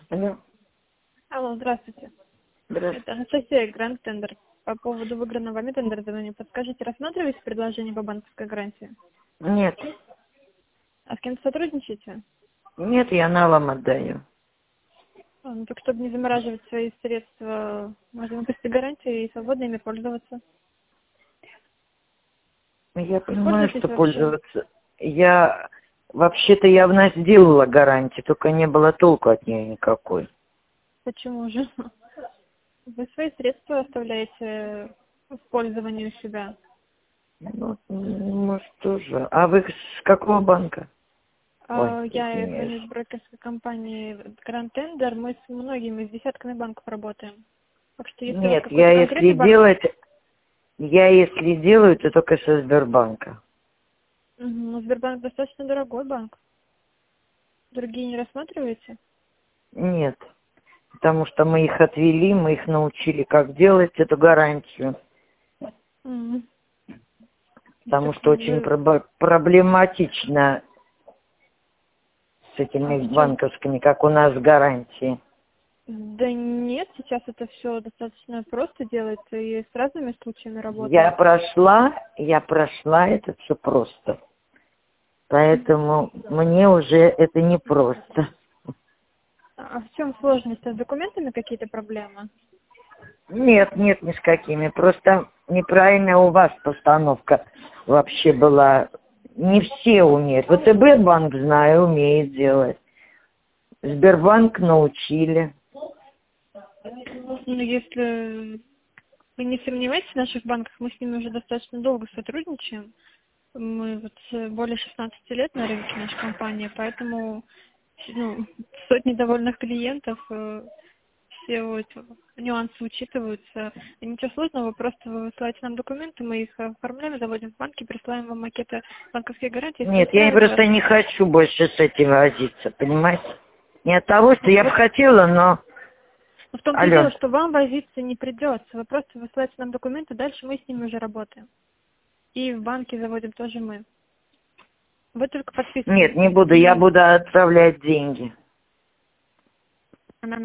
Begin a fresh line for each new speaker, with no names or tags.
Алло.
Алло, здравствуйте.
Здравствуйте.
Это Анастасия, Гранд Тендер. По поводу выигранного вами тендера звоню. Подскажите, рассматриваете предложение по банковской гарантии?
Нет.
А с кем-то сотрудничаете?
Нет, я налом отдаю.
Ну, так чтобы не замораживать свои средства, можно выпустить гарантию и свободно ими пользоваться.
Я
Не
понимаю,
пользуетесь
что
вообще?
пользоваться. Вообще-то я в нас сделала гарантию, только не было толку от нее никакой.
Почему же? Вы свои средства оставляете в пользовании у себя.
Ну, может, тоже. А вы с какого банка? Ой,
Я звоню из
извиняюсь.
брокерской компании Гранд Тендер. Мы с многими, с десятками банков работаем. Так что если у вас
Нет,
какой-то конкретный банк...
я если делаю, то только со Сбербанка.
Ну, Сбербанк достаточно дорогой банк. Другие не рассматриваете?
Нет, потому что мы их отвели, мы их научили, как делать эту гарантию.
Мгм.
Потому
Так
что очень
вы...
проблематично с
А
этими
в чем?
банковскими, как у нас гарантии.
Да нет, сейчас это все достаточно просто делается и с разными случаями
Я
работает.
прошла это все просто. Поэтому мне уже это не просто.
А в чем сложность? С документами какие-то проблемы?
Нет, нет, ни с какими. Просто неправильная у вас постановка вообще была. Не все умеют. ВТБ банк, знаю, умеет делать. Сбербанк научили.
Ну, если вы не сомневаетесь в наших банках, мы с ними уже достаточно долго сотрудничаем. Мы вот более 16 лет на рынке, наша компания, поэтому сотни довольных клиентов, все вот нюансы учитываются. И ничего сложного, вы просто вы высылаете нам документы, мы их оформляем, заводим в банки, присылаем вам макеты банковских гарантий, если
Нет, я
устраивает вас.
просто не хочу больше с этим возиться, понимаете? Не от того, что я бы
Вот
хотела, но...
в том-то и
Алло.
дело, что вам возиться не придется. Вы просто высылаете нам документы, дальше мы с ними уже работаем. И в банке заводим тоже мы. Вы только
Нет, не
подписываете.
буду, я буду отправлять деньги.